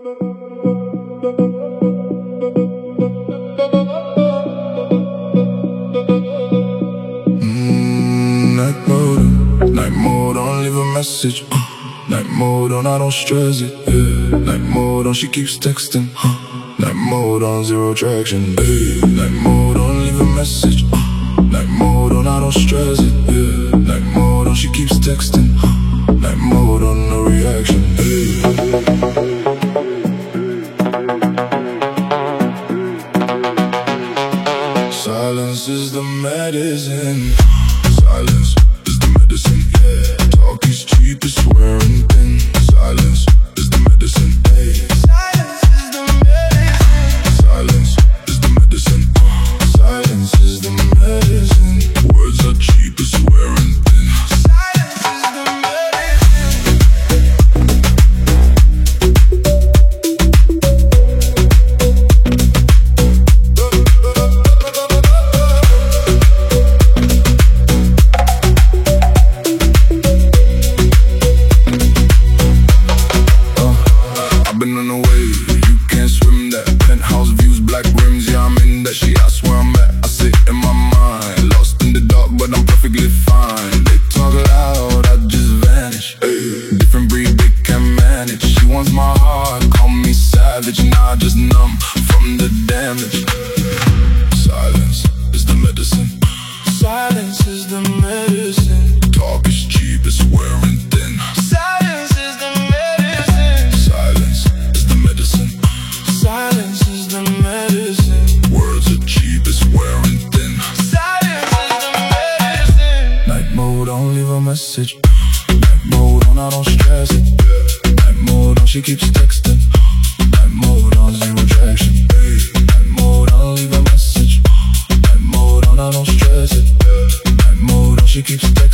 Night mode on, leave a message. Night mode on, I don't stress it. Night mode on, she keeps texting. Night mode on, zero traction. Night mode on, leave a message. Night mode on, I don't stress it. Night mode on, she keeps texting. Night mode on, no reaction. Silence is the medicine. Silence is the medicine, yeah. Talk is cheap, it's wearing thin. Silence is the medicine, hey. Silence is the medicine. Silence is the medicine. Silence is the medicine. Words are cheap, it's wearing thin. Silence is the I've been on the wave, you can't swim that. Penthouse views, black rims, yeah, I'm in that. She asks where I'm at, I sit in my mind. Lost in the dark, but I'm perfectly fine. They talk loud, I just vanish. Different breed, they can manage. She wants my heart, call me savage. Nah, just numb from the damage. Silence is the medicine. Silence is the medicine. Talk is cheap, it's wearing thin. Silence is the medicine. Silence is the medicine. Silence is the medicine. Words are cheap, it's wearing thin. Silence is the medicine. Night mode on, leave a message. Night mode on, I don't stress it. Night mode on, she keeps texting. Night mode on, zero traction. Night mode on, leave a message. Night mode on, I don't stress it. Night mode on, she keeps texting.